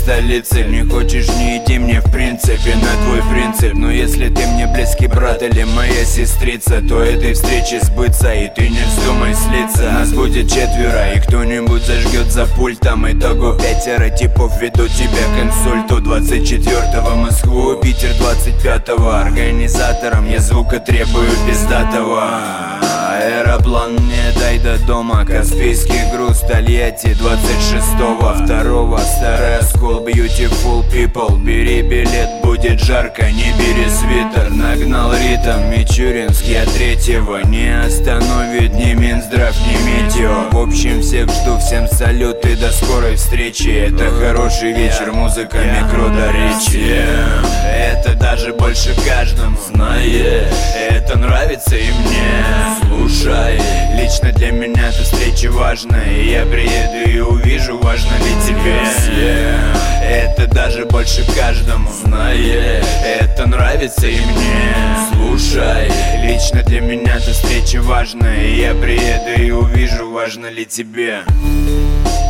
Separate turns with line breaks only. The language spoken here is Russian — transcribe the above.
столице. Не хочешь, не иди мне в принципе на твой принцип. Но если ты мне близкий брат или моя сестрица, то этой встречи сбыться, и ты не вздумай слиться. Нас будет 4, и кто-нибудь зажгет за пультом. Итого 5 типов ведут тебя к инсульту. 24-го Москву, Питер 25-го. Организатором я звука требую пиздатого. Аэроплан мне дай до дома. Каспийский груз, Тольятти 26-го 2-го. Старый оскол, beautiful people. Бери билет, будет жарко, не бери свитер. Нагнал ритм, Мичуринск, я 3-го. Не остановит ни Минздрав, ни Метео. В общем, всех жду, всем салют и до скорой встречи. Это хороший вечер, музыка, микродоречие. Это даже больше каждому знает. Это нравится и мне. Слушай, лично для меня эта встреча важная. И я приеду и увижу, важно ли тебе. Это даже больше каждому знает. Это нравится и мне. Слушай, лично для меня эта встреча важная. И я приеду и увижу, важно ли тебе.